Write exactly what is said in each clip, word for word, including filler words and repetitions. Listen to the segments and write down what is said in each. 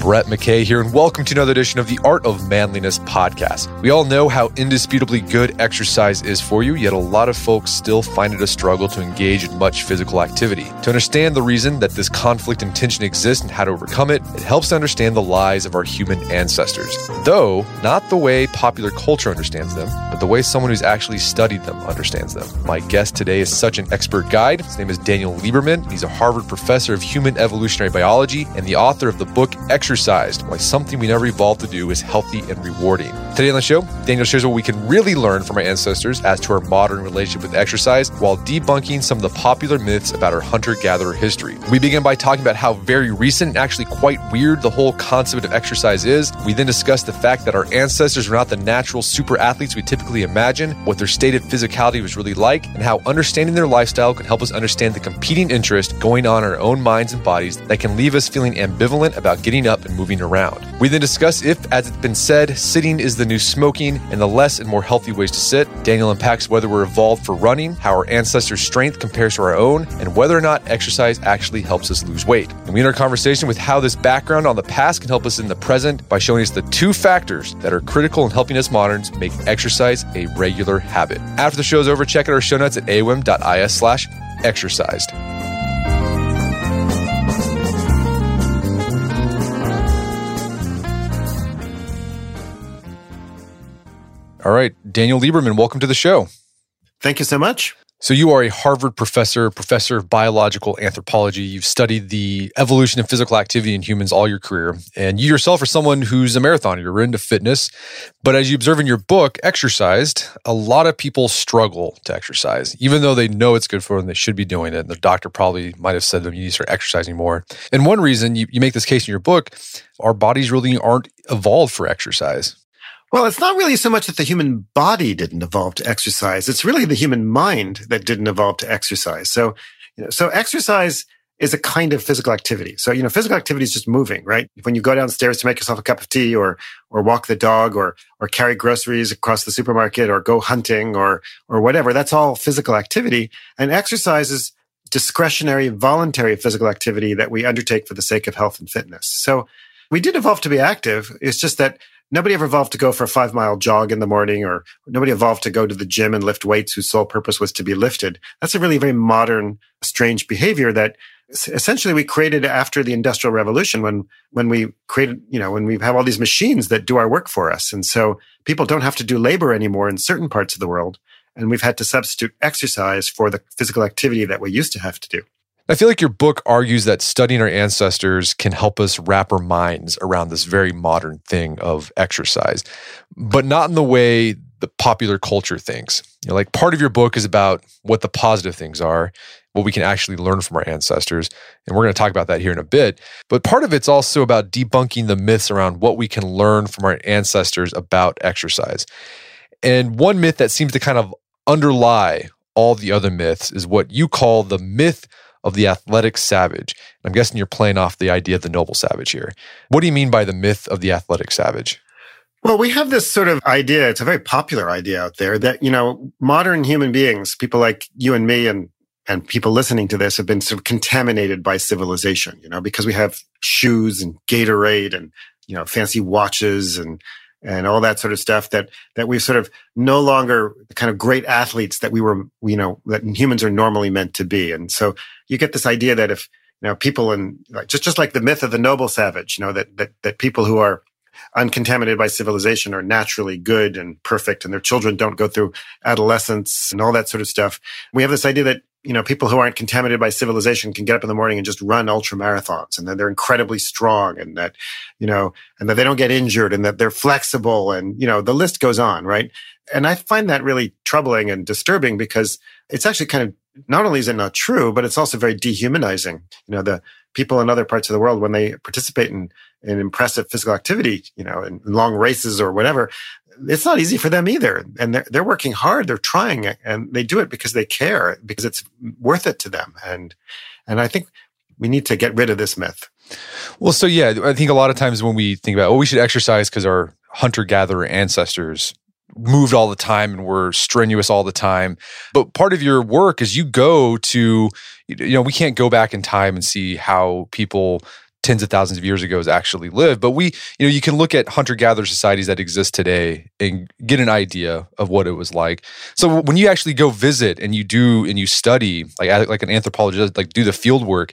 Brett McKay here, and welcome to another edition of the Art of Manliness podcast. We all know how indisputably good exercise is for you, yet a lot of folks still find it a struggle to engage in much physical activity. To understand the reason that this conflict and tension exists and how to overcome it, it helps to understand the lies of our human ancestors. Though, not the way popular culture understands them, but the way someone who's actually studied them understands them. My guest today is such an expert guide. His name is Daniel Lieberman. He's a Harvard professor of human evolutionary biology and the author of the book Exercised: Why Something We Never Evolved to Do is Healthy and Rewarding. Today on the show, Daniel shares what we can really learn from our ancestors as to our modern relationship with exercise, while debunking some of the popular myths about our hunter-gatherer history. We begin by talking about how very recent and actually quite weird the whole concept of exercise is. We then discuss the fact that our ancestors were not the natural super athletes we typically imagine, what their state of physicality was really like, and how understanding their lifestyle can help us understand the competing interest going on in our own minds and bodies that can leave us feeling ambivalent about getting up and moving around. We then discuss if, as it's been said, sitting is the new smoking and the less and more healthy ways to sit. Daniel unpacks whether we're evolved for running, how our ancestors' strength compares to our own, and whether or not exercise actually helps us lose weight. And we end our conversation with how this background on the past can help us in the present by showing us the two factors that are critical in helping us moderns make exercise a regular habit. After the show's over, check out our show notes at aom.is slash exercised. All right, Daniel Lieberman, welcome to the show. Thank you so much. So you are a Harvard professor, professor of biological anthropology. You've studied the evolution of physical activity in humans all your career. And you yourself are someone who's a marathoner. You're into fitness. But as you observe in your book, Exercised, a lot of people struggle to exercise, even though they know it's good for them, they should be doing it. And their doctor probably might have said to them, you need to start exercising more. And one reason you, you make this case in your book, our bodies really aren't evolved for exercise. Well, it's not really so much that the human body didn't evolve to exercise. It's really the human mind that didn't evolve to exercise. So, you know, so exercise is a kind of physical activity. So, you know, physical activity is just moving, right? When you go downstairs to make yourself a cup of tea or, or walk the dog or, or carry groceries across the supermarket or go hunting or, or whatever, that's all physical activity. And exercise is discretionary, voluntary physical activity that we undertake for the sake of health and fitness. So we did evolve to be active. It's just that nobody ever evolved to go for a five mile jog in the morning, or nobody evolved to go to the gym and lift weights whose sole purpose was to be lifted. That's a really very modern, strange behavior that essentially we created after the Industrial Revolution when, when we created, you know, when we have all these machines that do our work for us. And so people don't have to do labor anymore in certain parts of the world. And we've had to substitute exercise for the physical activity that we used to have to do. I feel like your book argues that studying our ancestors can help us wrap our minds around this very modern thing of exercise, but not in the way the popular culture thinks. You know, like part of your book is about what the positive things are, what we can actually learn from our ancestors, and we're going to talk about that here in a bit. But part of it's also about debunking the myths around what we can learn from our ancestors about exercise. And one myth that seems to kind of underlie all the other myths is what you call the myth of the athletic savage. I'm guessing you're playing off the idea of the noble savage here. What do you mean by the myth of the athletic savage? Well, we have this sort of idea, it's a very popular idea out there, that, you know, modern human beings, people like you and me and and people listening to this have been sort of contaminated by civilization, you know, because we have shoes and Gatorade and, you know, fancy watches and and all that sort of stuff that, that we've sort of no longer the kind of great athletes that we were, you know, that humans are normally meant to be. And so you get this idea that if, you know, people in like, just, just like the myth of the noble savage, you know, that, that, that people who are uncontaminated by civilization are naturally good and perfect and their children don't go through adolescence and all that sort of stuff. We have this idea that, you know, people who aren't contaminated by civilization can get up in the morning and just run ultra marathons and that they're incredibly strong and that, you know, and that they don't get injured and that they're flexible and, you know, the list goes on, right? And I find that really troubling and disturbing because it's actually kind of, not only is it not true, but it's also very dehumanizing. You know, the people in other parts of the world, when they participate in, in impressive physical activity, you know, in long races or whatever, it's not easy for them either. And they're, they're working hard. They're trying and they do it because they care, because it's worth it to them. And, and I think we need to get rid of this myth. Well, so yeah, I think a lot of times when we think about, oh, we should exercise because our hunter-gatherer ancestors moved all the time and were strenuous all the time. But part of your work is you go to, you know, we can't go back in time and see how people tens of thousands of years ago actually lived. But we, you know, you can look at hunter-gatherer societies that exist today and get an idea of what it was like. So when you actually go visit and you do and you study, like like an anthropologist, like do the field work,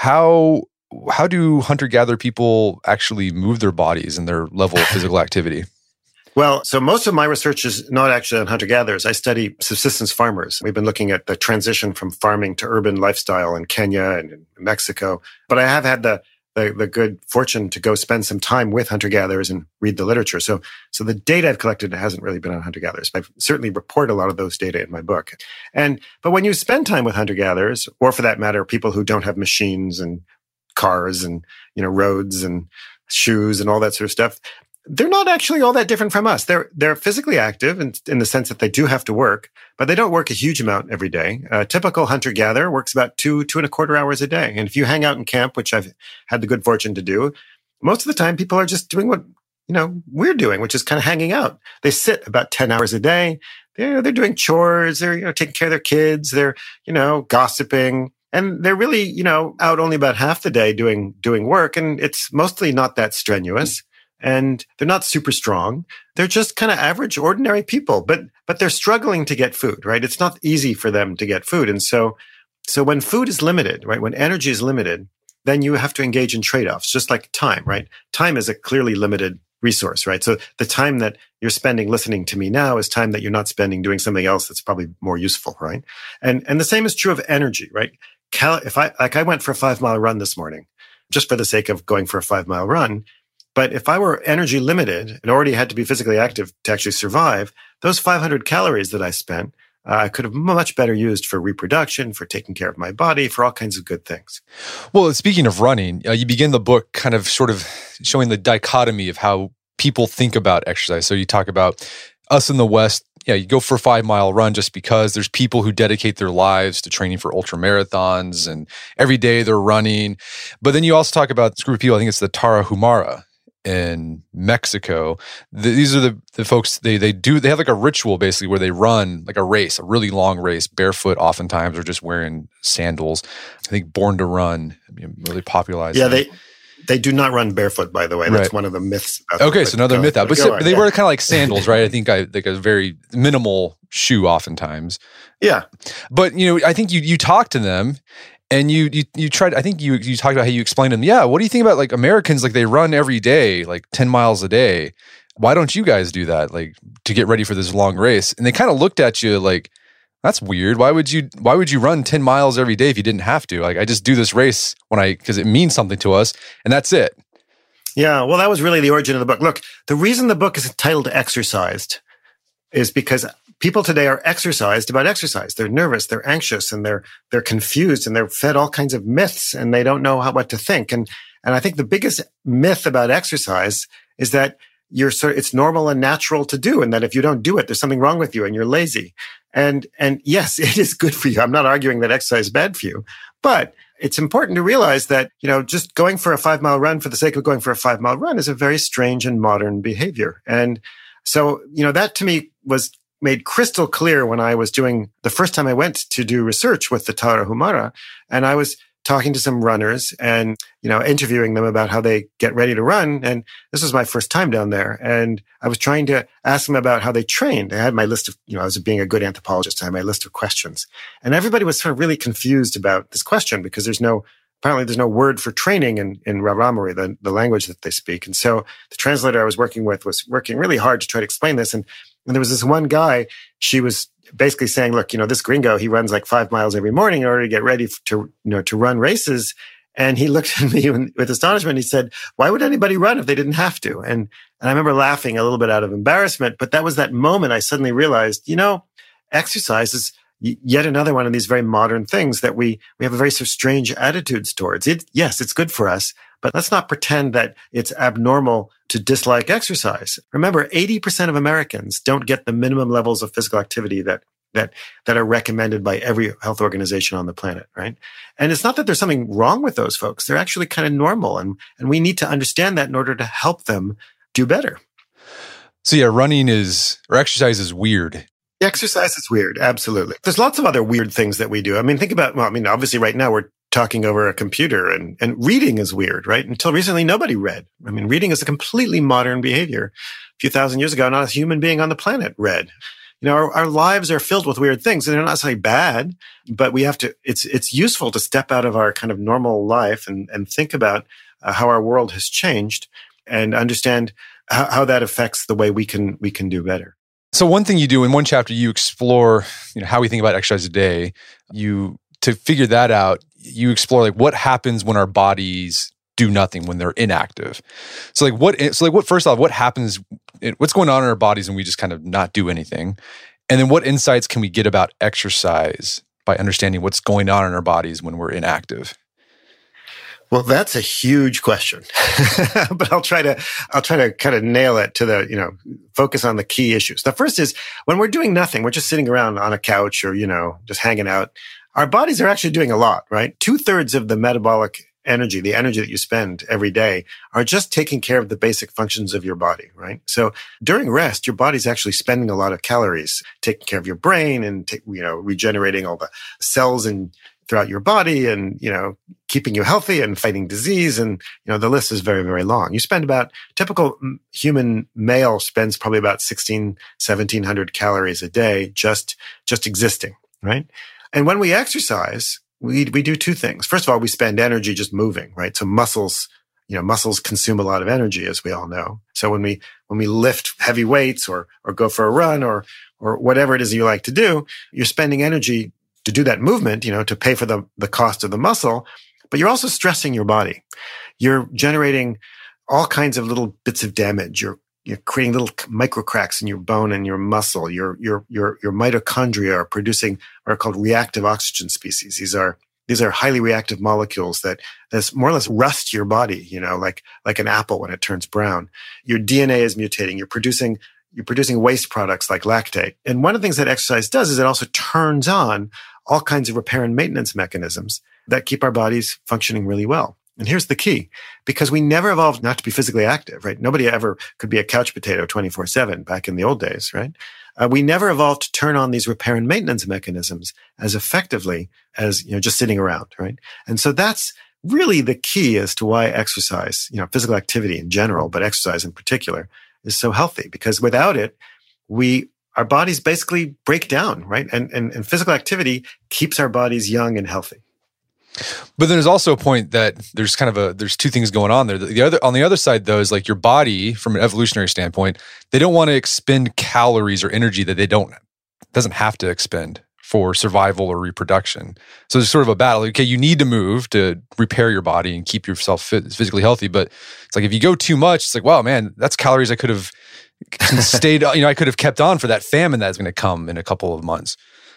how how do hunter-gatherer people actually move their bodies and their level of physical activity? Well, so most of my research is not actually on hunter-gatherers. I study subsistence farmers. We've been looking at the transition from farming to urban lifestyle in Kenya and in Mexico. But I have had the The, the good fortune to go spend some time with hunter-gatherers and read the literature. So, so the data I've collected hasn't really been on hunter-gatherers. But I certainly report a lot of those data in my book. And, but when you spend time with hunter-gatherers, or for that matter, people who don't have machines and cars and, you know, roads and shoes and all that sort of stuff, they're not actually all that different from us. They're, they're physically active in, in the sense that they do have to work, but they don't work a huge amount every day. A typical hunter-gatherer works about two, two and a quarter hours a day. And if you hang out in camp, which I've had the good fortune to do, most of the time people are just doing what, you know, we're doing, which is kind of hanging out. They sit about ten hours a day. They're, they're doing chores. They're, you know, taking care of their kids. They're, you know, gossiping. And they're really, you know, out only about half the day doing, doing work. And it's mostly not that strenuous. And they're not super strong. They're just kind of average, ordinary people, but, but they're struggling to get food, right? It's not easy for them to get food. And so, so when food is limited, right? When energy is limited, then you have to engage in trade-offs, just like time, right? Time is a clearly limited resource, right? So the time that you're spending listening to me now is time that you're not spending doing something else that's probably more useful, right? And, and the same is true of energy, right? Cal- if I, like I went for a five mile run this morning, just for the sake of going for a five mile run. But if I were energy limited and already had to be physically active to actually survive, those five hundred calories that I spent, uh, I could have much better used for reproduction, for taking care of my body, for all kinds of good things. Well, speaking of running, uh, you begin the book kind of sort of showing the dichotomy of how people think about exercise. So you talk about us in the West. Yeah, you go for a five mile run just because there's people who dedicate their lives to training for ultra marathons and every day they're running. But then you also talk about this group of people, I think it's the Tarahumara in Mexico. The, these are the, the folks, they they do, they have like a ritual basically where they run like a race, a really long race, barefoot oftentimes, or just wearing sandals. I think Born to Run, really popularized. Yeah, they they do not run barefoot, by the way. That's right. One of the myths. About okay, them, so another go, myth out. But, but so, they yeah. wear kind of like sandals, right? I think I, like a very minimal shoe oftentimes. Yeah. But, you know, I think you you talk to them and you you you tried, I think you you talked about how you explained to them, yeah, what do you think about like Americans, like they run every day, like ten miles a day. Why don't you guys do that, like to get ready for this long race? And they kind of looked at you like, that's weird. Why would you why would you run ten miles every day if you didn't have to? Like, I just do this race when I because it means something to us, and that's it. Yeah, well, that was really the origin of the book. Look, the reason the book is entitled Exercised is because people today are exercised about exercise. They're nervous, they're anxious, and they're they're confused, and they're fed all kinds of myths, and they don't know how what to think. And and I think the biggest myth about exercise is that you're sort of, it's normal and natural to do, and that if you don't do it, there's something wrong with you, and you're lazy. And and yes, it is good for you. I'm not arguing that exercise is bad for you, but it's important to realize that, you know, just going for a five mile run for the sake of going for a five mile run is a very strange and modern behavior. And so, you know, that to me was made crystal clear when I was doing the first time I went to do research with the Tarahumara, and I was talking to some runners and, you know, interviewing them about how they get ready to run. And this was my first time down there. And I was trying to ask them about how they trained. I had my list of, you know, I was being a good anthropologist. I had my list of questions. And everybody was sort of really confused about this question because there's no, apparently there's no word for training in, in Raramuri, the, the language that they speak. And so the translator I was working with was working really hard to try to explain this. And, and there was this one guy, she was basically saying, look, you know, this gringo, he runs like five miles every morning in order to get ready to, you know, to run races. And he looked at me with astonishment. He said, why would anybody run if they didn't have to? And, and I remember laughing a little bit out of embarrassment, but that was that moment I suddenly realized, you know, exercise is yet another one of these very modern things that we, we have a very sort of strange attitudes towards it. Yes, it's good for us, but let's not pretend that it's abnormal to dislike exercise. Remember, eighty percent of Americans don't get the minimum levels of physical activity that, that, that are recommended by every health organization on the planet, right? And it's not that there's something wrong with those folks. They're actually kind of normal. And, and we need to understand that in order to help them do better. So yeah, running is, or exercise is weird. Exercise is weird. Absolutely. There's lots of other weird things that we do. I mean, think about, well, I mean, obviously right now we're talking over a computer, and, and reading is weird, right? Until recently, nobody read. I mean, reading is a completely modern behavior. A few thousand years ago, not a human being on the planet read. You know, our, our lives are filled with weird things, and they're not necessarily bad, but we have to, it's, it's useful to step out of our kind of normal life and, and think about uh, how our world has changed and understand how, how that affects the way we can, we can do better. So one thing you do in one chapter, you explore, you know, how we think about exercise a day. You, to figure that out, you explore like what happens when our bodies do nothing, when they're inactive. So like what, so like what, first off, what happens, what's going on in our bodies when we just kind of not do anything? And then what insights can we get about exercise by understanding what's going on in our bodies when we're inactive? Well, that's a huge question, but I'll try to, I'll try to kind of nail it to the, you know, focus on the key issues. The first is when we're doing nothing, we're just sitting around on a couch or, you know, just hanging out. Our bodies are actually doing a lot, right? Two thirds of the metabolic energy, the energy that you spend every day, are just taking care of the basic functions of your body, right? So during rest, your body's actually spending a lot of calories, taking care of your brain and, t- you know, regenerating all the cells and throughout your body and, you know, keeping you healthy and fighting disease. And, you know, the list is very, very long. You spend about, typical human male spends probably about sixteen, seventeen hundred calories a day just, just existing, right? And when we exercise, we, we do two things. First of all, we spend energy just moving, right? So muscles, you know, muscles consume a lot of energy, as we all know. So when we, when we lift heavy weights or, or go for a run or, or whatever it is you like to do, you're spending energy to do that movement, you know, to pay for the, the cost of the muscle, but you're also stressing your body. You're generating all kinds of little bits of damage. You're, you're creating little micro cracks in your bone and your muscle. Your, your, your, your mitochondria are producing what are called reactive oxygen species. These are, these are highly reactive molecules that, that more or less rust your body, you know, like, like an apple when it turns brown. Your D N A is mutating. You're producing You're producing waste products like lactate. And one of the things that exercise does is it also turns on all kinds of repair and maintenance mechanisms that keep our bodies functioning really well. And here's the key, because we never evolved not to be physically active, right? Nobody ever could be a couch potato twenty-four seven back in the old days, right? Uh, we never evolved to turn on these repair and maintenance mechanisms as effectively as, you know, just sitting around, right? And so that's really the key as to why exercise, you know, physical activity in general, but exercise in particular, is so healthy, because without it, we, our bodies basically break down, right? And, and, and physical activity keeps our bodies young and healthy. But then there's also a point that there's kind of a, there's two things going on there. The other, on the other side though, is like your body, from an evolutionary standpoint, they don't want to expend calories or energy that they don't, doesn't have to expend for survival or reproduction. So there's sort of a battle. Okay, you need to move to repair your body and keep yourself fit, physically healthy. But it's like if you go too much, it's like, wow, man, that's calories I could have stayed, you know, I could have kept on for that famine that's going to come in a couple of months.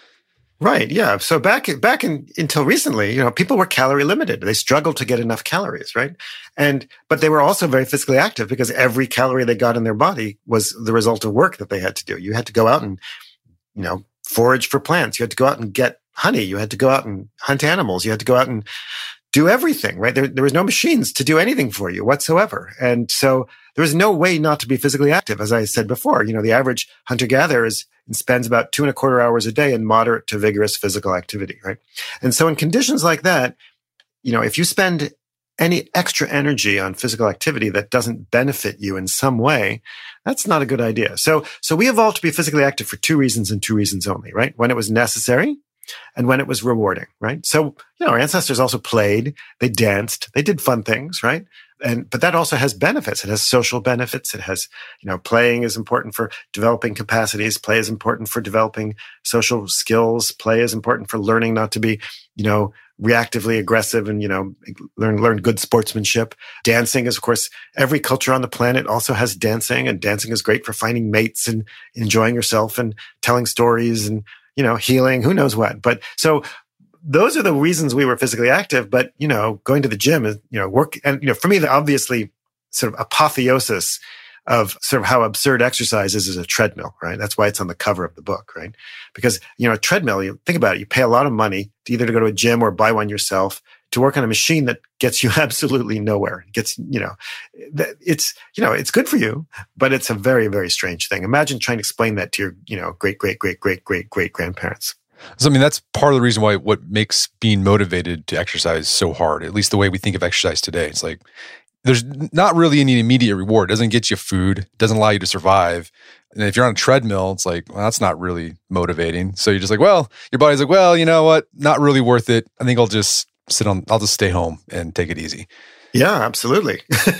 Right. Yeah. So back, back in, until recently, you know, people were calorie limited. They struggled to get enough calories, right? And, but they were also very physically active because every calorie they got in their body was the result of work that they had to do. You had to go out and, you know, forage for plants. You had to go out and get honey. You had to go out and hunt animals. You had to go out and do everything, right? There, there was no machines to do anything for you whatsoever. And so there was no way not to be physically active. As I said before, you know, the average hunter-gatherer is spends about two and a quarter hours a day in moderate to vigorous physical activity, right? And so in conditions like that, you know, if you spend any extra energy on physical activity that doesn't benefit you in some way, that's not a good idea. So, so we evolved to be physically active for two reasons and two reasons only, right? When it was necessary and when it was rewarding, right? So, you know, our ancestors also played, they danced, they did fun things, right? And, but that also has benefits. It has social benefits. It has, you know, playing is important for developing capacities. Play is important for developing social skills. Play is important for learning not to be, you know, reactively aggressive and, you know, learn, learn good sportsmanship. Dancing is, of course, every culture on the planet also has dancing, and dancing is great for finding mates and enjoying yourself and telling stories and, you know, healing, who knows what. But so those are the reasons we were physically active. But, you know, going to the gym is, you know, work. And, you know, for me, the obviously sort of apotheosis of sort of how absurd exercise is is a treadmill, right? That's why it's on the cover of the book, right? Because, you know, a treadmill, you think about it, you pay a lot of money to either to go to a gym or buy one yourself to work on a machine that gets you absolutely nowhere. It gets, you know, it's, you know, it's good for you, but it's a very, very strange thing. Imagine trying to explain that to your, you know, great, great, great, great, great, great grandparents. So, I mean, that's part of the reason why what makes being motivated to exercise so hard, at least the way we think of exercise today. It's like, there's not really any immediate reward. It doesn't get you food, doesn't allow you to survive. And if you're on a treadmill, it's like, well, that's not really motivating. So you're just like, well, your body's like, well, you know what? Not really worth it. I think I'll just sit on, I'll just stay home and take it easy. Yeah, absolutely.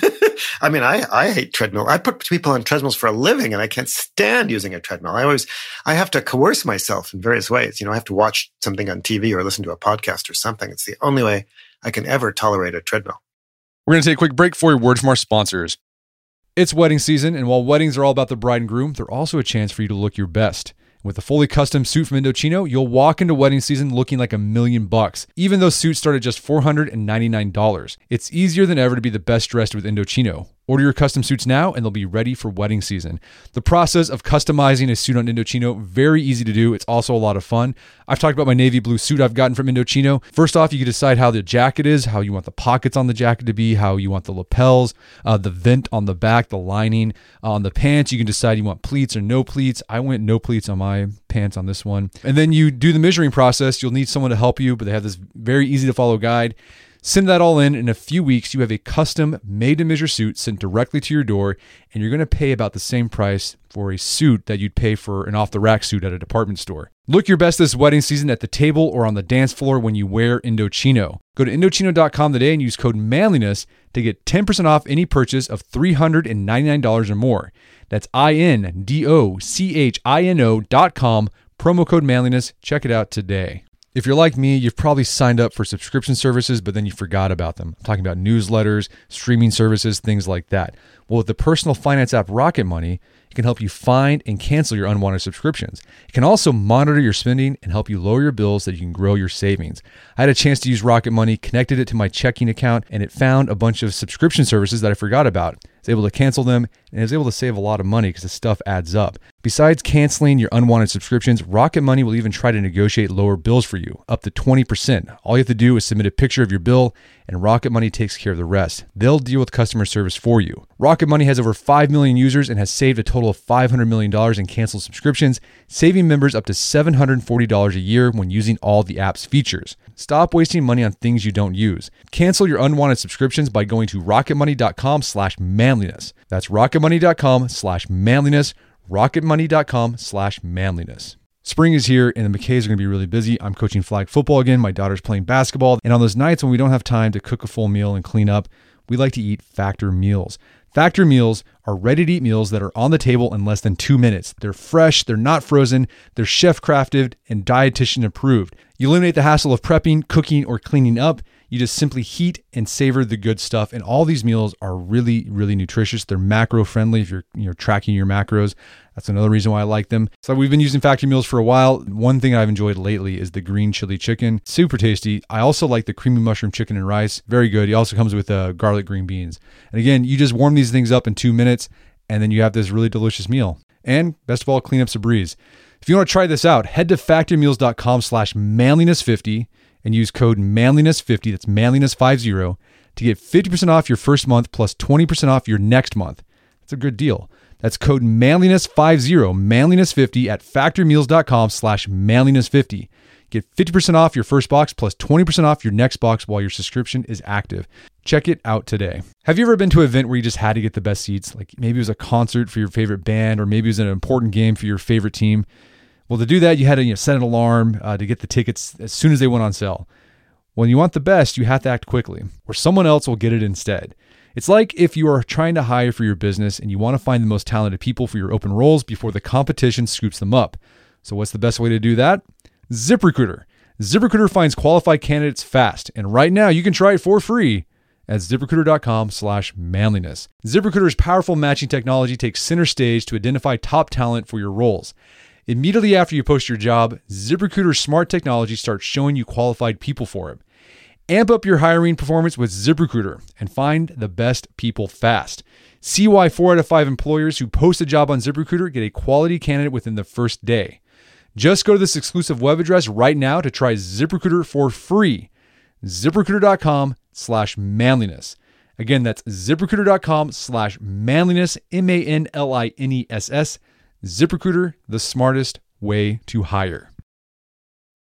I mean, I, I hate treadmill. I put people on treadmills for a living and I can't stand using a treadmill. I always, I have to coerce myself in various ways. You know, I have to watch something on T V or listen to a podcast or something. It's the only way I can ever tolerate a treadmill. We're going to take a quick break for a word from our sponsors. It's wedding season, and while weddings are all about the bride and groom, they're also a chance for you to look your best. With a fully custom suit from Indochino, you'll walk into wedding season looking like a million bucks, even though suits start at just four hundred ninety-nine dollars. It's easier than ever to be the best dressed with Indochino. Order your custom suits now and they'll be ready for wedding season. The process of customizing a suit on Indochino, very easy to do. It's also a lot of fun. I've talked about my navy blue suit I've gotten from Indochino. First off, you can decide how the jacket is, how you want the pockets on the jacket to be, how you want the lapels, uh, the vent on the back, the lining. Uh, on the pants, you can decide you want pleats or no pleats. I went no pleats on my pants on this one. And then you do the measuring process. You'll need someone to help you, but they have this very easy to follow guide. Send that all in. In a few weeks, you have a custom made-to-measure suit sent directly to your door, and you're going to pay about the same price for a suit that you'd pay for an off-the-rack suit at a department store. Look your best this wedding season at the table or on the dance floor when you wear Indochino. Go to Indochino dot com today and use code manliness to get ten percent off any purchase of three hundred ninety-nine dollars or more. That's I N D O C H I N O dot com, promo code manliness. Check it out today. If you're like me, you've probably signed up for subscription services, but then you forgot about them. I'm talking about newsletters, streaming services, things like that. Well, with the personal finance app Rocket Money, it can help you find and cancel your unwanted subscriptions. It can also monitor your spending and help you lower your bills so that you can grow your savings. I had a chance to use Rocket Money, connected it to my checking account, and it found a bunch of subscription services that I forgot about. I was able to cancel them, and I was able to save a lot of money because the stuff adds up. Besides canceling your unwanted subscriptions, Rocket Money will even try to negotiate lower bills for you, up to twenty percent. All you have to do is submit a picture of your bill, and Rocket Money takes care of the rest. They'll deal with customer service for you. Rocket Money has over five million users and has saved a total of five hundred million dollars in canceled subscriptions, saving members up to seven hundred forty dollars a year when using all the app's features. Stop wasting money on things you don't use. Cancel your unwanted subscriptions by going to rocketmoney.com slash manliness. That's rocketmoney.com slash manliness. rocketmoney.com slash manliness. Spring is here and the McKays are going to be really busy. I'm coaching flag football again. My daughter's playing basketball. And on those nights when we don't have time to cook a full meal and clean up, we like to eat Factor meals. Factor meals are ready-to-eat meals that are on the table in less than two minutes. They're fresh, they're not frozen, they're chef-crafted and dietitian approved. You eliminate the hassle of prepping, cooking, or cleaning up. You just simply heat and savor the good stuff. And all these meals are really, really nutritious. They're macro-friendly if you're, you're tracking your macros. That's another reason why I like them. So we've been using Factor meals for a while. One thing I've enjoyed lately is the green chili chicken. Super tasty. I also like the creamy mushroom chicken and rice. Very good. It also comes with uh, garlic green beans. And again, you just warm these things up in two minutes, and then you have this really delicious meal. And best of all, cleanup's a breeze. If you want to try this out, head to factormeals.com slash manliness50 and use code manliness fifty, that's manliness fifty, to get fifty percent off your first month plus twenty percent off your next month. That's a good deal. That's code manliness fifty, manliness fifty at factormeals.com slash manliness50. Get fifty percent off your first box plus twenty percent off your next box while your subscription is active. Check it out today. Have you ever been to an event where you just had to get the best seats? Like maybe it was a concert for your favorite band, or maybe it was an important game for your favorite team. Well, to do that, you had to you know, set an alarm uh, to get the tickets as soon as they went on sale. When you want the best, you have to act quickly, or someone else will get it instead. It's like if you are trying to hire for your business and you want to find the most talented people for your open roles before the competition scoops them up. So what's the best way to do that? ZipRecruiter. ZipRecruiter finds qualified candidates fast, and right now you can try it for free at ZipRecruiter.com slash manliness. ZipRecruiter's powerful matching technology takes center stage to identify top talent for your roles. Immediately after you post your job, ZipRecruiter's smart technology starts showing you qualified people for it. Amp up your hiring performance with ZipRecruiter and find the best people fast. See why four out of five employers who post a job on ZipRecruiter get a quality candidate within the first day. Just go to this exclusive web address right now to try ZipRecruiter for free. ZipRecruiter.com slash manliness. Again, that's ZipRecruiter.com slash manliness, M A N L I N E S S. ZipRecruiter, the smartest way to hire.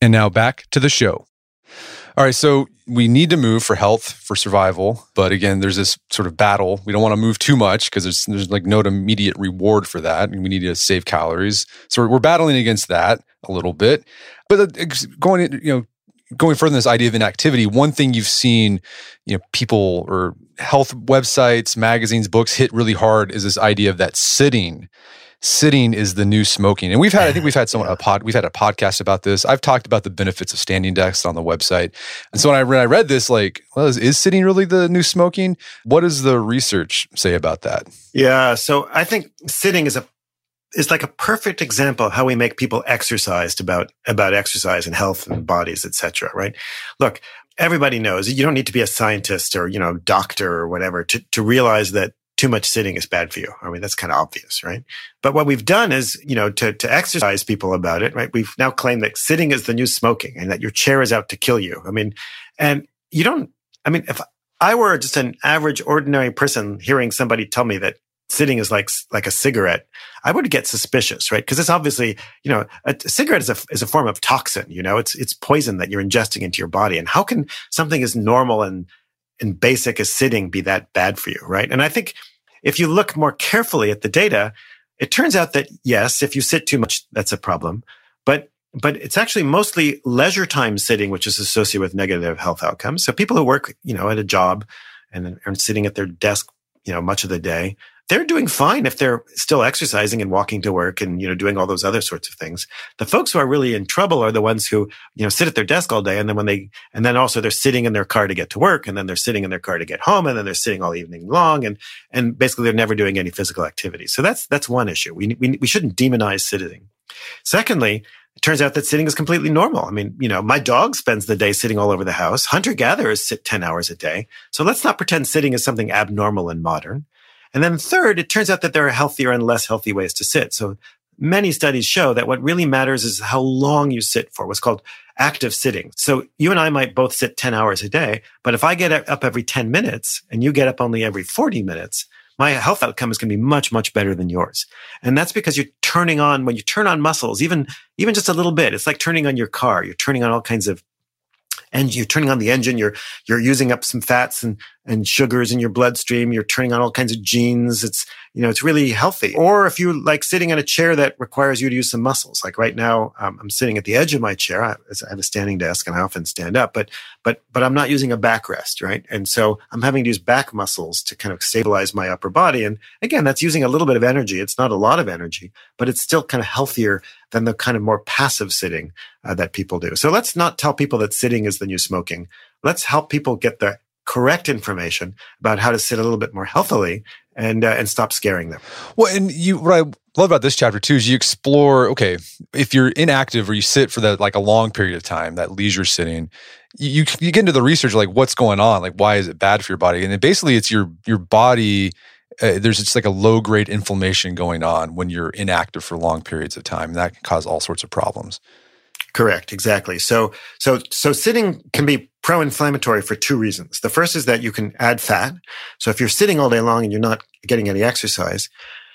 And now back to the show. All right, so we need to move for health, for survival. But again, there's this sort of battle. We don't want to move too much because there's, there's like no immediate reward for that. And we need to save calories. So we're, we're battling against that a little bit. But going, you know, going further in this idea of inactivity, one thing you've seen, you know, people or health websites, magazines, books hit really hard is this idea of that sitting. Sitting is the new smoking. And we've had, I think we've had someone, a pod, we've had a podcast about this. I've talked about the benefits of standing desks on the website. And so when I, when I read this, like, well, is, is sitting really the new smoking? What does the research say about that? Yeah. So I think sitting is a, is like a perfect example of how we make people exercised about, about exercise and health and bodies, et cetera, right? Look, everybody knows you don't need to be a scientist or, you know, doctor or whatever to, to realize that too much sitting is bad for you. I mean, that's kind of obvious, right? But what we've done is, you know, to, to exercise people about it, right? We've now claimed that sitting is the new smoking and that your chair is out to kill you. I mean, and you don't, I mean, if I were just an average, ordinary person hearing somebody tell me that sitting is like, like a cigarette, I would get suspicious, right? Because it's obviously, you know, a, a cigarette is a, is a form of toxin, you know, it's, it's poison that you're ingesting into your body. And how can something as normal and and basic as sitting be that bad for you, right? And I think if you look more carefully at the data, it turns out that yes, if you sit too much, that's a problem. But but it's actually mostly leisure time sitting, which is associated with negative health outcomes. So people who work, you know, at a job and are sitting at their desk, you know, much of the day, they're doing fine if they're still exercising and walking to work and, you know, doing all those other sorts of things. The folks who are really in trouble are the ones who, you know, sit at their desk all day. And then when they, and then also they're sitting in their car to get to work. And then they're sitting in their car to get home. And then they're sitting all evening long. And, and basically they're never doing any physical activity. So that's, that's one issue. We, we, we shouldn't demonize sitting. Secondly, it turns out that sitting is completely normal. I mean, you know, my dog spends the day sitting all over the house. Hunter-gatherers sit ten hours a day. So let's not pretend sitting is something abnormal and modern. And then third, it turns out that there are healthier and less healthy ways to sit. So many studies show that what really matters is how long you sit for, what's called active sitting. So you and I might both sit ten hours a day, but if I get up every ten minutes and you get up only every forty minutes, my health outcome is going to be much, much better than yours. And that's because you're turning on, when you turn on muscles, even, even just a little bit, it's like turning on your car. You're turning on all kinds of, and you're turning on the engine, you're, you're using up some fats and, and sugars in your bloodstream. You're turning on all kinds of genes. It's, you know, it's really healthy. Or if you like sitting in a chair that requires you to use some muscles, like right now, um, I'm sitting at the edge of my chair. I, I have a standing desk and I often stand up, but, but, but I'm not using a backrest, right? And so I'm having to use back muscles to kind of stabilize my upper body. And again, that's using a little bit of energy. It's not a lot of energy, but it's still kind of healthier than the kind of more passive sitting uh, that people do. So let's not tell people that sitting is the new smoking. Let's help people get the correct information about how to sit a little bit more healthily and uh, and stop scaring them. Well, and you, what I love about this chapter too is you explore, okay, if you're inactive or you sit for that like a long period of time, that leisure sitting, you you get into the research like what's going on, like why is it bad for your body? And then basically it's your your body, uh, there's just like a low grade inflammation going on when you're inactive for long periods of time, and that can cause all sorts of problems. Correct. Exactly. So, so, so sitting can be pro-inflammatory for two reasons. The first is that you can add fat. So if you're sitting all day long and you're not getting any exercise,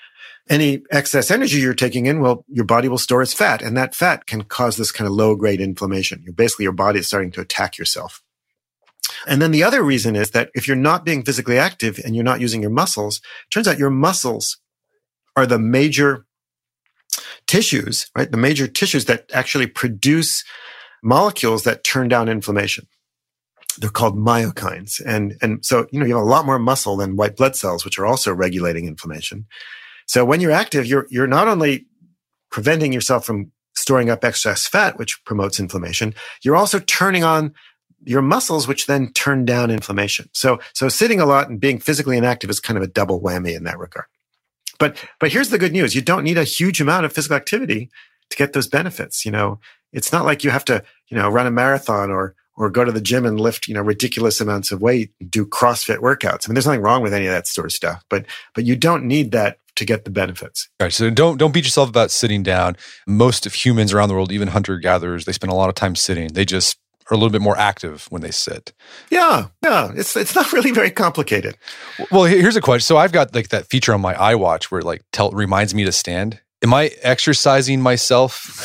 any excess energy you're taking in, well, your body will store as fat, and that fat can cause this kind of low-grade inflammation. You're basically, your body is starting to attack yourself. And then the other reason is that if you're not being physically active and you're not using your muscles, it turns out your muscles are the major tissues, right? The major tissues that actually produce molecules that turn down inflammation. They're called myokines. And, and so, you know, you have a lot more muscle than white blood cells, which are also regulating inflammation. So when you're active, you're, you're not only preventing yourself from storing up excess fat, which promotes inflammation, you're also turning on your muscles, which then turn down inflammation. So, so sitting a lot and being physically inactive is kind of a double whammy in that regard. But, but here's the good news. You don't need a huge amount of physical activity to get those benefits. You know, it's not like you have to, you know, run a marathon or, or go to the gym and lift, you know, ridiculous amounts of weight, do CrossFit workouts. I mean, there's nothing wrong with any of that sort of stuff, but, but you don't need that to get the benefits. All right. So don't, don't beat yourself about sitting down. Most of humans around the world, even hunter-gatherers, they spend a lot of time sitting. They just are a little bit more active when they sit. Yeah, yeah. It's it's not really very complicated. Well, here's a question. So I've got like that feature on my iWatch where it like tell reminds me to stand. Am I exercising myself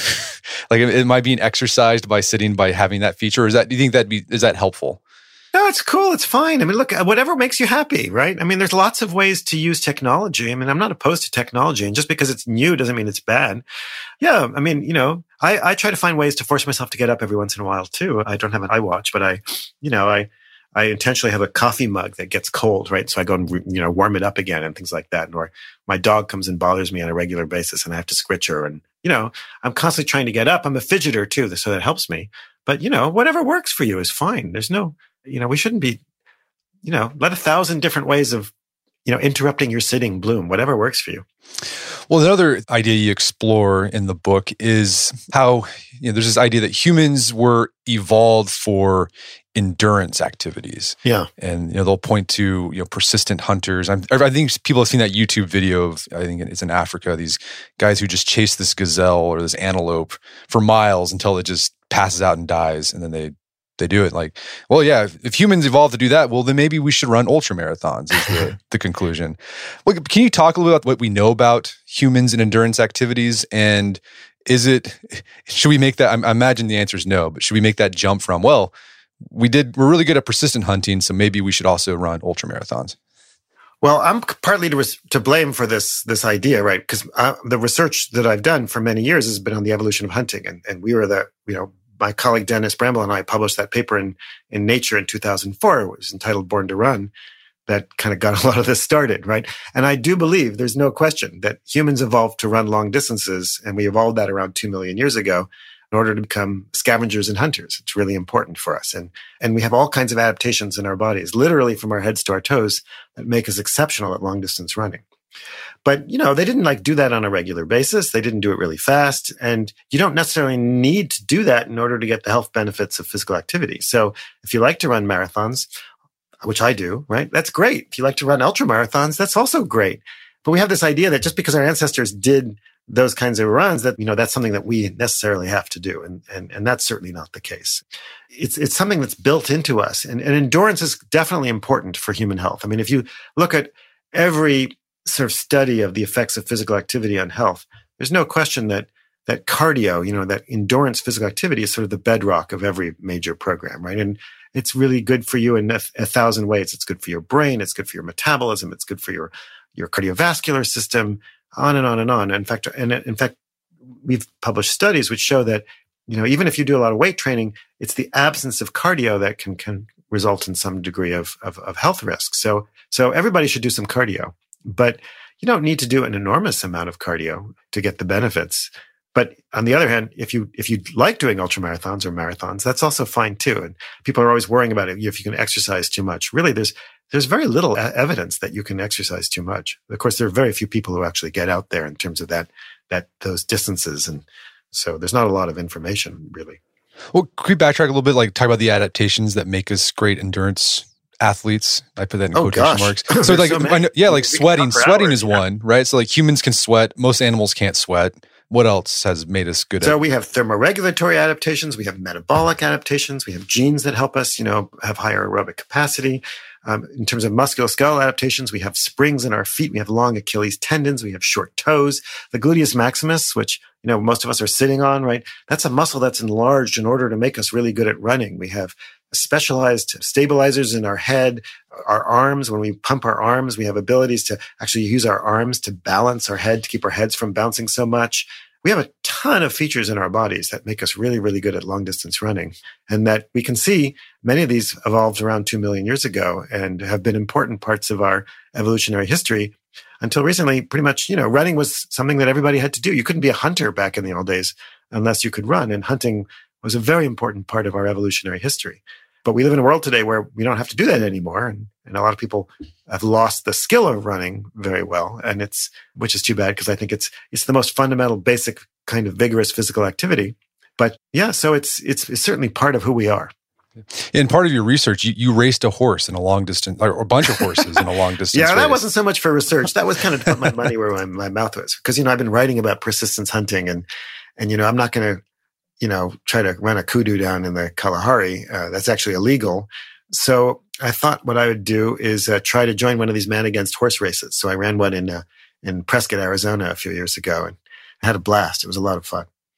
Like, am I being exercised by sitting, by having that feature? Or is that, do you think that be, is that helpful? No, it's cool. It's fine. I mean, look, whatever makes you happy, right? I mean, there's lots of ways to use technology. I mean, I'm not opposed to technology, and just because it's new doesn't mean it's bad. Yeah. I mean, you know, I, I try to find ways to force myself to get up every once in a while too. I don't have an iWatch, but I, you know, I, I intentionally have a coffee mug that gets cold, right? So I go and, you know, warm it up again and things like that. Or my dog comes and bothers me on a regular basis and I have to scritch her. And, you know, I'm constantly trying to get up. I'm a fidgeter too, so that helps me. But, you know, whatever works for you is fine. There's no, you know, we shouldn't be, you know, let a thousand different ways of, you know, interrupting your sitting bloom, whatever works for you. Well, another idea you explore in the book is how, you know, there's this idea that humans were evolved for endurance activities. Yeah. And, you know, they'll point to, you know, persistent hunters. I'm, I think people have seen that YouTube video of, I think it's in Africa, these guys who just chase this gazelle or this antelope for miles until it just passes out and dies. And then they they do it. Like, well, yeah, if, if humans evolved to do that, well, then maybe we should run ultra marathons is the, the conclusion. Well, can you talk a little bit about what we know about humans and endurance activities? And is it, should we make that, I, I imagine the answer is no, but should we make that jump from, well, we did, we're really good at persistent hunting, so maybe we should also run ultra marathons? Well, I'm partly to, res- to blame for this this idea, right? Because the research that I've done for many years has been on the evolution of hunting. And, and we were the, you know, my colleague Dennis Bramble and I published that paper in, in Nature in two thousand four. It was entitled Born to Run. That kind of got a lot of this started, right? And I do believe there's no question that humans evolved to run long distances, and we evolved that around two million years ago in order to become scavengers and hunters. It's really important for us. And, and we have all kinds of adaptations in our bodies, literally from our heads to our toes, that make us exceptional at long distance running. But, you know, they didn't like do that on a regular basis. They didn't do it really fast. And you don't necessarily need to do that in order to get the health benefits of physical activity. So if you like to run marathons, which I do, right? That's great. If you like to run ultra marathons, that's also great. But we have this idea that just because our ancestors did those kinds of runs, that, you know, that's something that we necessarily have to do. And, and, and that's certainly not the case. It's, it's something that's built into us. And, and endurance is definitely important for human health. I mean, if you look at every sort of study of the effects of physical activity on health, there's no question that, that cardio, you know, that endurance physical activity is sort of the bedrock of every major program, right? And it's really good for you in a, a thousand ways. It's good for your brain. It's good for your metabolism. It's good for your, your cardiovascular system. On and on and on. In fact, and in fact, we've published studies which show that, you know, even if you do a lot of weight training, it's the absence of cardio that can, can result in some degree of, of, of health risks. So, so everybody should do some cardio, but you don't need to do an enormous amount of cardio to get the benefits. But on the other hand, if you, if you like doing ultra marathons or marathons, that's also fine too. And people are always worrying about it. If you can exercise too much, really, there's, there's very little evidence that you can exercise too much. Of course, there are very few people who actually get out there in terms of that, that, those distances. And so there's not a lot of information really. Well, could we backtrack a little bit, like talk about the adaptations that make us great endurance athletes? I put that in oh, quotation gosh. marks. So like, so I know, yeah, like we sweating, sweating hours, is yeah. one, right? So like humans can sweat. Most animals can't sweat. What else has made us good so at? So we have thermoregulatory adaptations. We have metabolic adaptations. We have genes that help us, you know, have higher aerobic capacity. Um, in terms of musculoskeletal adaptations, we have springs in our feet. We have long Achilles tendons. We have short toes. The gluteus maximus, which, you know, most of us are sitting on, right? That's a muscle that's enlarged in order to make us really good at running. We have specialized stabilizers in our head, our arms. When we pump our arms, we have abilities to actually use our arms to balance our head, to keep our heads from bouncing so much. We have a ton of features in our bodies that make us really, really good at long distance running. And that we can see many of these evolved around two million years ago and have been important parts of our evolutionary history until recently. Pretty much, you know, running was something that everybody had to do. You couldn't be a hunter back in the old days unless you could run. And hunting was a very important part of our evolutionary history. But we live in a world today where we don't have to do that anymore. And, and a lot of people have lost the skill of running very well. And it's, which is too bad because I think it's, it's the most fundamental, basic kind of vigorous physical activity. But yeah, so it's, it's, it's certainly part of who we are. In part of your research, you, you raced a horse in a long distance, or a bunch of horses in a long distance Yeah, that race. wasn't so much for research. That was kind of to put my money where my, my mouth was. Because, you know, I've been writing about persistence hunting and, and, you know, I'm not going to, you know, try to run a kudu down in the Kalahari. Uh, that's actually illegal. So I thought what I would do is uh, try to join one of these man against horse races. So I ran one in uh, in Prescott, Arizona a few years ago and I had a blast. It was a lot of fun.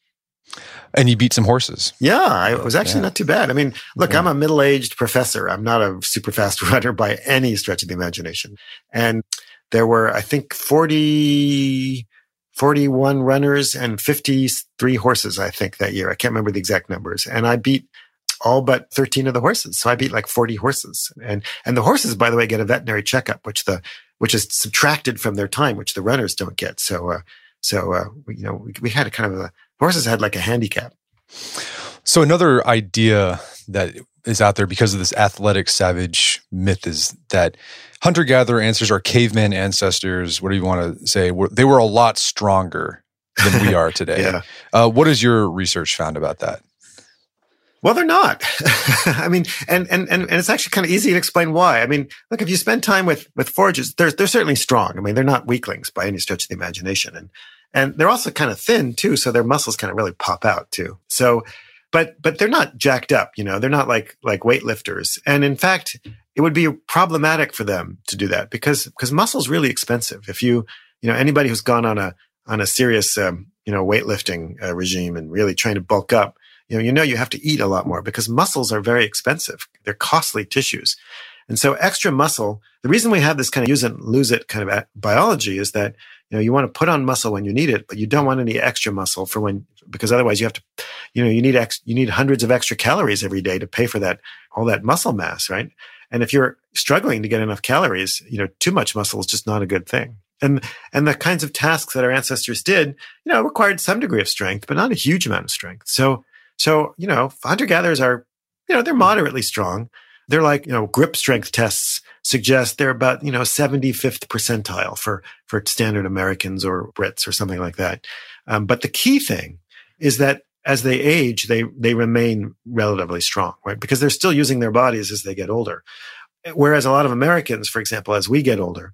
And you beat some horses. Yeah, I, it was actually yeah. not too bad. I mean, look, yeah. I'm a middle-aged professor. I'm not a super fast runner by any stretch of the imagination. And there were, I think, forty, forty-one runners and fifty-three horses, I think, that year. I can't remember the exact numbers. And I beat all but thirteen of the horses. So I beat like forty horses. And and the horses, by the way, get a veterinary checkup, which the which is subtracted from their time, which the runners don't get. So uh, so uh, we, you know, we, we had a kind of a horses had like a handicap. So another idea that is out there because of this athletic savage myth is that hunter-gatherer ancestors, our caveman ancestors, what do you want to say? Were, they were a lot stronger than we are today. yeah. uh, what has your research found about that? Well, they're not. I mean, and, and, and, and it's actually kind of easy to explain why. I mean, look, if you spend time with, with foragers, they're, they're certainly strong. I mean, they're not weaklings by any stretch of the imagination. And, and they're also kind of thin too. So their muscles kind of really pop out too. So, but, but they're not jacked up, you know, they're not like, like weightlifters. And in fact, it would be problematic for them to do that because, because muscle's really expensive. If you, you know, anybody who's gone on a, on a serious, um, you know, weightlifting uh, regime and really trying to bulk up, you know, you know, you have to eat a lot more because muscles are very expensive. They're costly tissues. And so extra muscle, the reason we have this kind of use it and lose it kind of biology is that, you know, you want to put on muscle when you need it, but you don't want any extra muscle for when, because otherwise you have to, you know, you need ex, you need hundreds of extra calories every day to pay for that, all that muscle mass, right? And if you're struggling to get enough calories, you know, too much muscle is just not a good thing. And, and the kinds of tasks that our ancestors did, you know, required some degree of strength, but not a huge amount of strength. So, So, you know, hunter-gatherers are, you know, they're moderately strong. They're like, you know, grip strength tests suggest they're about, you know, seventy-fifth percentile for, for standard Americans or Brits or something like that. Um, but the key thing is that as they age, they, they remain relatively strong, right? Because they're still using their bodies as they get older. Whereas a lot of Americans, for example, as we get older,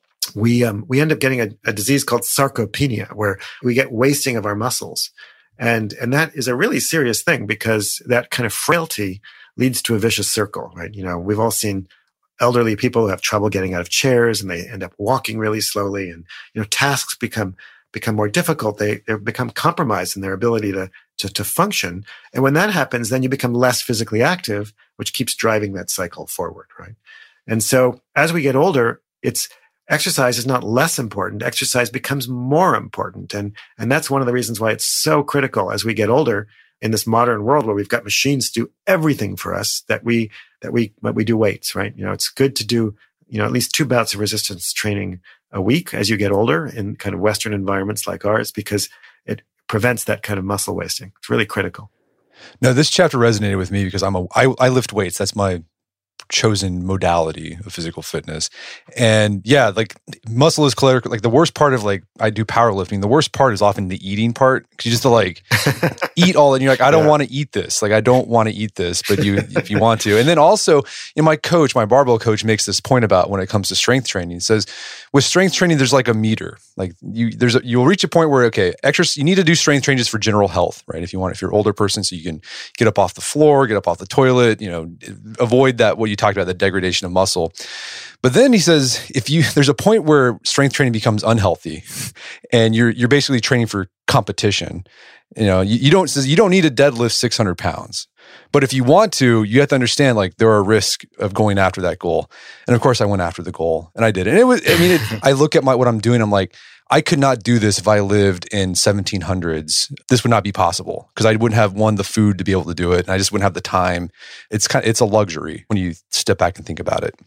we, um, we end up getting a, a disease called sarcopenia, where we get wasting of our muscles. And, and that is a really serious thing because that kind of frailty leads to a vicious circle, right? You know, we've all seen elderly people who have trouble getting out of chairs and they end up walking really slowly and, you know, tasks become, become more difficult. They, they become compromised in their ability to, to, to function. And when that happens, then you become less physically active, which keeps driving that cycle forward, right? And so as we get older, it's, exercise is not less important. Exercise becomes more important. And, and that's one of the reasons why it's so critical as we get older in this modern world where we've got machines do everything for us that we, that we, that we do weights, right? You know, it's good to do, you know, at least two bouts of resistance training a week as you get older in kind of Western environments like ours, because it prevents that kind of muscle wasting. It's really critical. No, this chapter resonated with me because I'm a, I, I lift weights. That's my chosen modality of physical fitness. And yeah, like muscle is clear. Like the worst part of like, I do powerlifting. The worst part is often the eating part. Cause you just to like eat all and you're like, I don't yeah. want to eat this. Like, I don't want to eat this, but you, if you want to. And then also, you know, my coach, my barbell coach makes this point about when it comes to strength training. He says with strength training, there's like a meter, like you, there's a, you'll reach a point where, okay, exercise, you need to do strength training just for general health, right? If you want, if you're an older person, so you can get up off the floor, get up off the toilet, you know, avoid that, what you talked about, the degradation of muscle. But then he says, if you, there's a point where strength training becomes unhealthy and you're, you're basically training for competition. You know, you, you don't, you don't need to deadlift six hundred pounds, but if you want to, you have to understand like there are risks of going after that goal. And of course I went after the goal and I did. And it was, I mean, it, I look at my, what I'm doing, I'm like, I could not do this if I lived in seventeen hundreds. This would not be possible because I wouldn't have, one, the food to be able to do it. And I just wouldn't have the time. It's kind of, it's a luxury when you step back and think about it.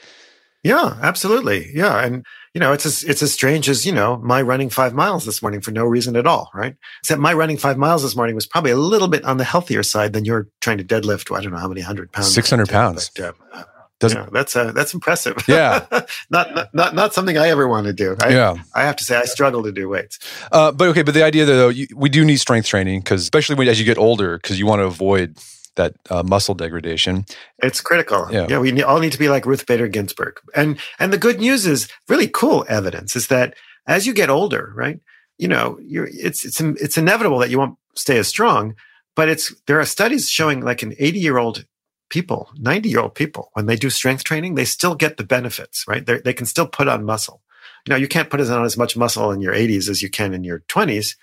Yeah, absolutely. Yeah. And, you know, it's as, it's as strange as, you know, my running five miles this morning for no reason at all, right? Except my running five miles this morning was probably a little bit on the healthier side than you're trying to deadlift. Well, I don't know how many hundred pounds. six hundred pounds. But, uh, Doesn't, yeah, that's uh, that's impressive. Yeah, not, not not not something I ever want to do. I, yeah, I have to say I struggle to do weights. Uh, but okay, but the idea though, you, we do need strength training because especially when as you get older, because you want to avoid that uh, muscle degradation. It's critical. Yeah, yeah we need, all need to be like Ruth Bader Ginsburg. And and the good news is really cool evidence is that as you get older, right? You know, you're it's it's it's inevitable that you won't stay as strong. But it's there are studies showing like an eighty year old people, ninety year old people, when they do strength training, they still get the benefits, right? They're, they can still put on muscle. You know, you can't put on as much muscle in your eighties as you can in your twenties,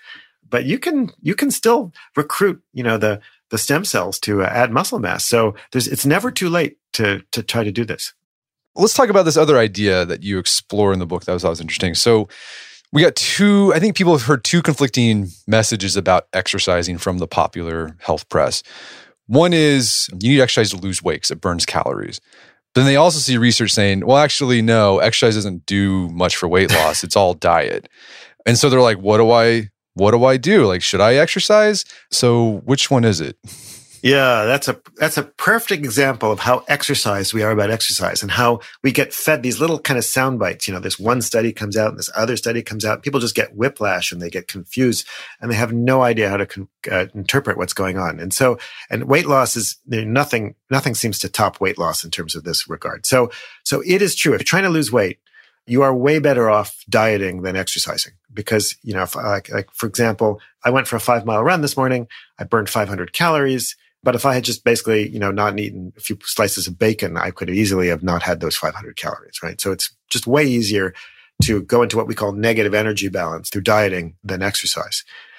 but you can you can still recruit, you know, the the stem cells to uh, add muscle mass. So there's it's never too late to to try to do this. Let's talk about this other idea that you explore in the book. That was always interesting. So we got two, I think people have heard two conflicting messages about exercising from the popular health press. One is you need exercise to lose weight because it burns calories. But then they also see research saying, well, actually, no, exercise doesn't do much for weight loss. It's all diet. And so they're like, what do I, what do I do? Like, should I exercise? So which one is it? Yeah, that's a that's a perfect example of how exercised we are about exercise and how we get fed these little kind of sound bites. You know, this one study comes out and this other study comes out. And people just get whiplash and they get confused and they have no idea how to con- uh, interpret what's going on. And so, and weight loss is nothing. Nothing seems to top weight loss in terms of this regard. So, so it is true. If you're trying to lose weight, you are way better off dieting than exercising because, you know, if, like, like for example, I went for a five mile run this morning. I burned five hundred calories. But if I had just basically, you know, not eaten a few slices of bacon, I could easily have not had those five hundred calories, right? So it's just way easier to go into what we call negative energy balance through dieting than exercise.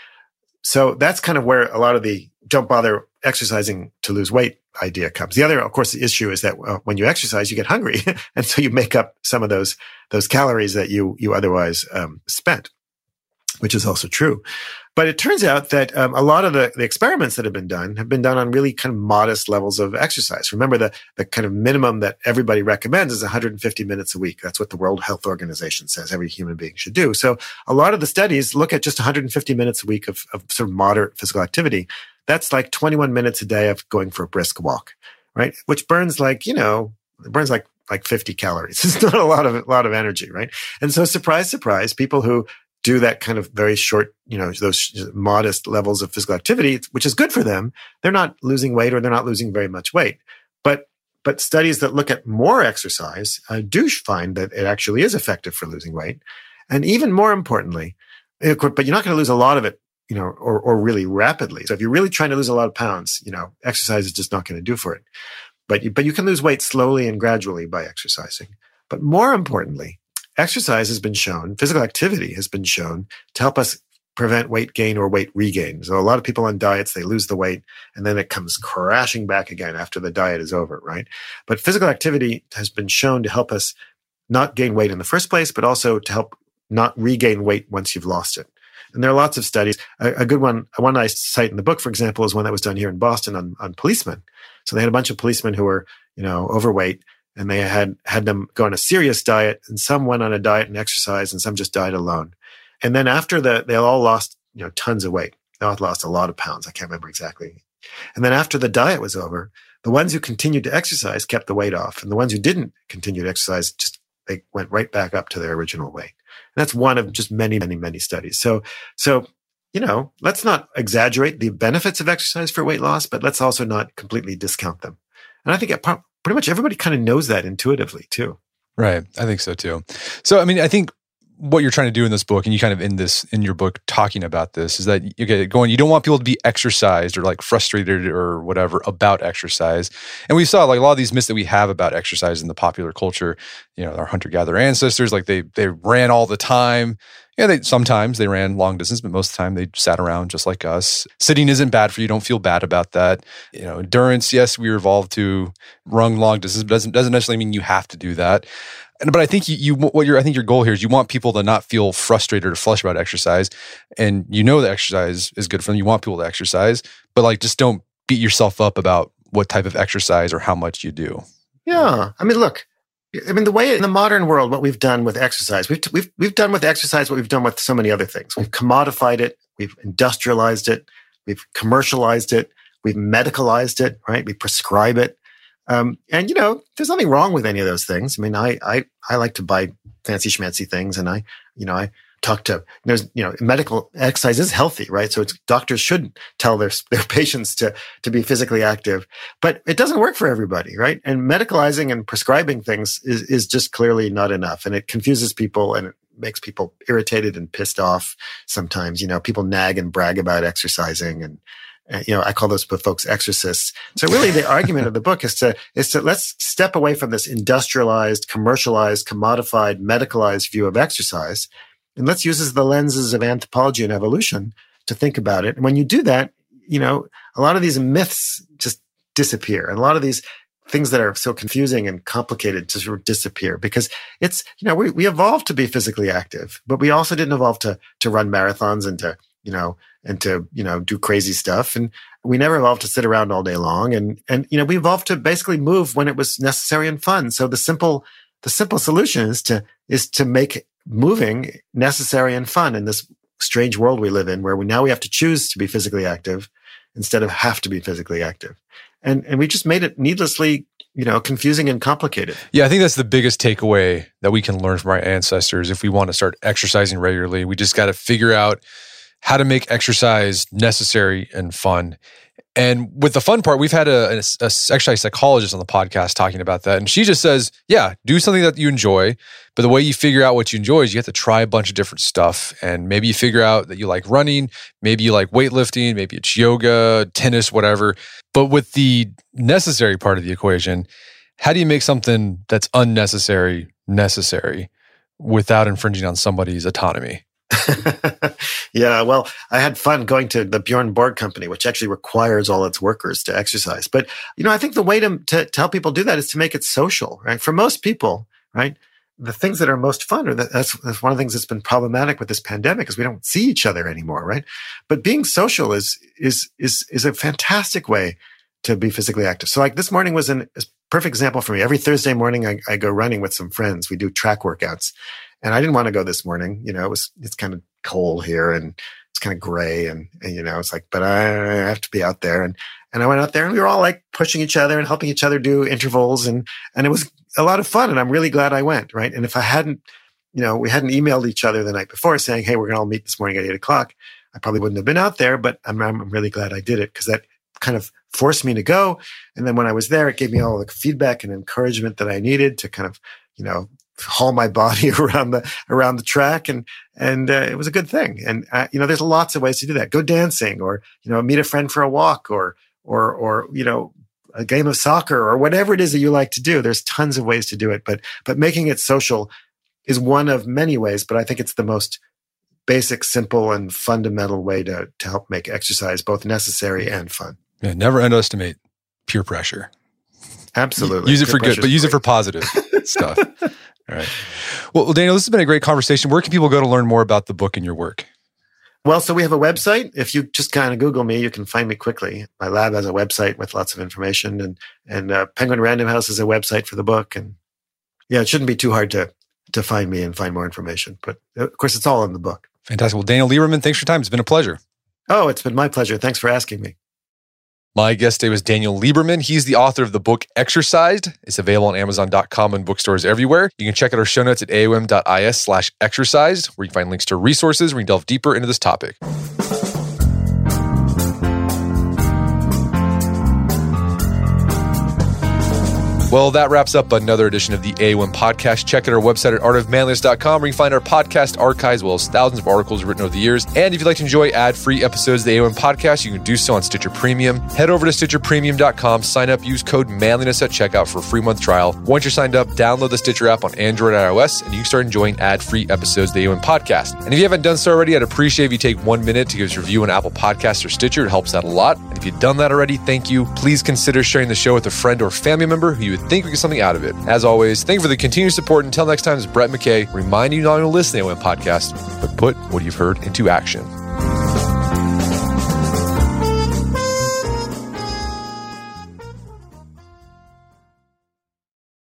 So that's kind of where a lot of the don't bother exercising to lose weight idea comes. The other, of course, the issue is that uh, when you exercise, you get hungry. And so you make up some of those, those calories that you, you otherwise um, spent, which is also true. But it turns out that um, a lot of the, the experiments that have been done have been done on really kind of modest levels of exercise. Remember, the, the kind of minimum that everybody recommends is one hundred fifty minutes a week. That's what the World Health Organization says every human being should do. So a lot of the studies look at just one hundred fifty minutes a week of, of sort of moderate physical activity. That's like twenty-one minutes a day of going for a brisk walk, right? Which burns like, you know, it burns like like fifty calories. It's not a lot of a lot of energy, right? And so surprise, surprise, people who do that kind of very short, you know, those modest levels of physical activity, which is good for them. They're not losing weight or they're not losing very much weight. But but studies that look at more exercise uh, do find that it actually is effective for losing weight. And even more importantly, but you're not going to lose a lot of it, you know, or or really rapidly. So if you're really trying to lose a lot of pounds, you know, exercise is just not going to do for it. But you, but you can lose weight slowly and gradually by exercising. But more importantly, exercise has been shown, physical activity has been shown to help us prevent weight gain or weight regain. So a lot of people on diets, they lose the weight and then it comes crashing back again after the diet is over, right? But physical activity has been shown to help us not gain weight in the first place, but also to help not regain weight once you've lost it. And there are lots of studies. A, a good one, one I cite in the book, for example, is one that was done here in Boston on, on policemen. So they had a bunch of policemen who were, you know, overweight. And they had had them go on a serious diet, and some went on a diet and exercise, and some just died alone. And then after the, they all lost, you know, tons of weight. They all lost a lot of pounds. I can't remember exactly. And then after the diet was over, the ones who continued to exercise kept the weight off, and the ones who didn't continue to exercise just they went right back up to their original weight. And that's one of just many, many, many studies. So, so you know, let's not exaggerate the benefits of exercise for weight loss, but let's also not completely discount them. And I think it probably pretty much everybody kind of knows that intuitively too. Right. I think so too. So, I mean, I think what you're trying to do in this book, and you kind of in this, in your book talking about this, is that you get going, you don't want people to be exercised or like frustrated or whatever about exercise. And we saw like a lot of these myths that we have about exercise in the popular culture, you know, our hunter-gatherer ancestors, like they, they ran all the time. Yeah, they sometimes they ran long distance, but most of the time they sat around just like us. Sitting isn't bad for you. Don't feel bad about that. You know, endurance, yes, we evolved to run long distance, but doesn't doesn't necessarily mean you have to do that. And but I think you, you what your I think your goal here is you want people to not feel frustrated or flush about exercise, and you know that exercise is good for them. You want people to exercise, but like just don't beat yourself up about what type of exercise or how much you do. Yeah, I mean, look. I mean, the way in the modern world, what we've done with exercise, we've, we've, we've done with exercise what we've done with so many other things. We've commodified it. We've industrialized it. We've commercialized it. We've medicalized it, right? We prescribe it. Um, and, you know, there's nothing wrong with any of those things. I mean, I, I, I like to buy fancy schmancy things, and I, you know, I talk to, there's, you know, medical exercise is healthy, right? So it's, doctors should tell their, their patients to, to be physically active, but it doesn't work for everybody, right? And medicalizing and prescribing things is, is just clearly not enough. And it confuses people and it makes people irritated and pissed off. Sometimes, you know, people nag and brag about exercising, and, and you know, I call those folks exorcists. So really the argument of the book is to, is to let's step away from this industrialized, commercialized, commodified, medicalized view of exercise. And let's use as the lenses of anthropology and evolution to think about it. And when you do that, you know, a lot of these myths just disappear. And a lot of these things that are so confusing and complicated just sort of disappear because it's, you know, we, we evolved to be physically active, but we also didn't evolve to, to run marathons and to, you know, and to, you know, do crazy stuff. And we never evolved to sit around all day long. And, and, you know, we evolved to basically move when it was necessary and fun. So the simple, the simple solution is to, is to make moving necessary and fun in this strange world we live in where we now we have to choose to be physically active instead of have to be physically active. And and we just made it needlessly, you know, confusing and complicated. Yeah, I think that's the biggest takeaway that we can learn from our ancestors. If we want to start exercising regularly, we just got to figure out how to make exercise necessary and fun. And with the fun part, we've had a, a, a exercise psychologist on the podcast talking about that. And she just says, yeah, do something that you enjoy. But the way you figure out what you enjoy is you have to try a bunch of different stuff. And maybe you figure out that you like running, maybe you like weightlifting, maybe it's yoga, tennis, whatever. But with the necessary part of the equation, how do you make something that's unnecessary necessary without infringing on somebody's autonomy? Yeah, well, I had fun going to the Bjorn Borg company, which actually requires all its workers to exercise. But, you know, I think the way to, to, to help people do that is to make it social, right? For most people, right? The things that are most fun, or that, that's, that's one of the things that's been problematic with this pandemic is we don't see each other anymore, right? But being social is, is, is, is a fantastic way to be physically active. So like this morning was an, a perfect example for me. Every Thursday morning, I, I go running with some friends. We do track workouts. And I didn't want to go this morning. You know, it was, it's kind of cold here and it's kind of gray and, and, you know, it's like, but I, I have to be out there. And, and I went out there and we were all like pushing each other and helping each other do intervals. And, and it was a lot of fun. And I'm really glad I went. Right. And if I hadn't, you know, we hadn't emailed each other the night before saying, hey, we're going to all meet this morning at eight o'clock. I probably wouldn't have been out there, but I'm, I'm really glad I did it because that kind of forced me to go. And then when I was there, it gave me all the feedback and encouragement that I needed to kind of, you know, haul my body around the around the track, and and uh, it was a good thing. And uh, you know, there's lots of ways to do that. Go dancing, or you know, meet a friend for a walk, or or or you know, a game of soccer, or whatever it is that you like to do. There's tons of ways to do it, but but making it social is one of many ways. But I think it's the most basic, simple, and fundamental way to to help make exercise both necessary and fun. Yeah, never underestimate peer pressure. Absolutely, use it peer for good, but use great. it for positive stuff. All right. Well, Daniel, this has been a great conversation. Where can people go to learn more about the book and your work? Well, so we have a website. If you just kind of Google me, you can find me quickly. My lab has a website with lots of information, and and uh, Penguin Random House is a website for the book. And yeah, it shouldn't be too hard to to find me and find more information. But of course, it's all in the book. Fantastic. Well, Daniel Lieberman, thanks for your time. It's been a pleasure. Oh, it's been my pleasure. Thanks for asking me. My guest today was Daniel Lieberman. He's the author of the book Exercised. It's available on amazon dot com and bookstores everywhere. You can check out our show notes at A O M dot I S slash exercised, where you can find links to resources where you delve deeper into this topic. Well, that wraps up another edition of the A O M Podcast. Check out our website at art of manliness dot com, where you can find our podcast archives, as well as thousands of articles written over the years. And if you'd like to enjoy ad-free episodes of the A O M Podcast, you can do so on Stitcher Premium. Head over to stitcher premium dot com, sign up, use code manliness at checkout for a free month trial. Once you're signed up, download the Stitcher app on Android and iOS, and you can start enjoying ad-free episodes of the A O M Podcast. And if you haven't done so already, I'd appreciate if you take one minute to give us a review on Apple Podcasts or Stitcher. It helps out a lot. And if you've done that already, thank you. Please consider sharing the show with a friend or family member who you would think would get something out of it. As always, thank you for the continued support. Until next time, this is Brett McKay reminding you not only to listen to the A O M Podcast, but put what you've heard into action.